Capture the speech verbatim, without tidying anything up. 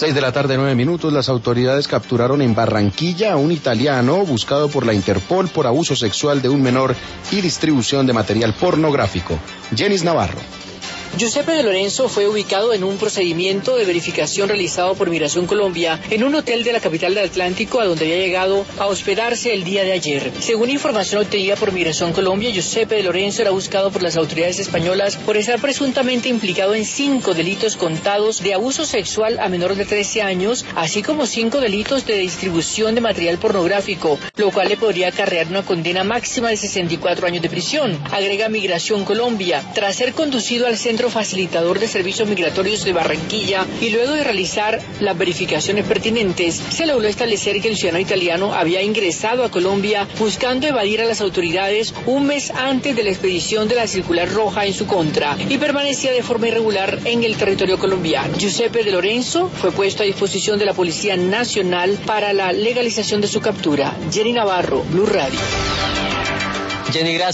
Seis de la tarde, nueve minutos, las autoridades capturaron en Barranquilla a un italiano buscado por la Interpol por abuso sexual de un menor y distribución de material pornográfico. Jenis Navarro. Giuseppe de Lorenzo fue ubicado en un procedimiento de verificación realizado por Migración Colombia en un hotel de la capital del Atlántico, a donde había llegado a hospedarse el día de ayer. Según información obtenida por Migración Colombia, Giuseppe de Lorenzo era buscado por las autoridades españolas por estar presuntamente implicado en cinco delitos contados de abuso sexual a menor de trece años, así como cinco delitos de distribución de material pornográfico, lo cual le podría acarrear una condena máxima de sesenta y cuatro años de prisión. Agrega Migración Colombia, tras ser conducido al centro facilitador de servicios migratorios de Barranquilla y luego de realizar las verificaciones pertinentes, se logró establecer que el ciudadano italiano había ingresado a Colombia buscando evadir a las autoridades un mes antes de la expedición de la circular roja en su contra y permanecía de forma irregular en el territorio colombiano. Giuseppe de Lorenzo fue puesto a disposición de la Policía Nacional para la legalización de su captura. Jenny Navarro, Blue Radio. Jenny, gracias.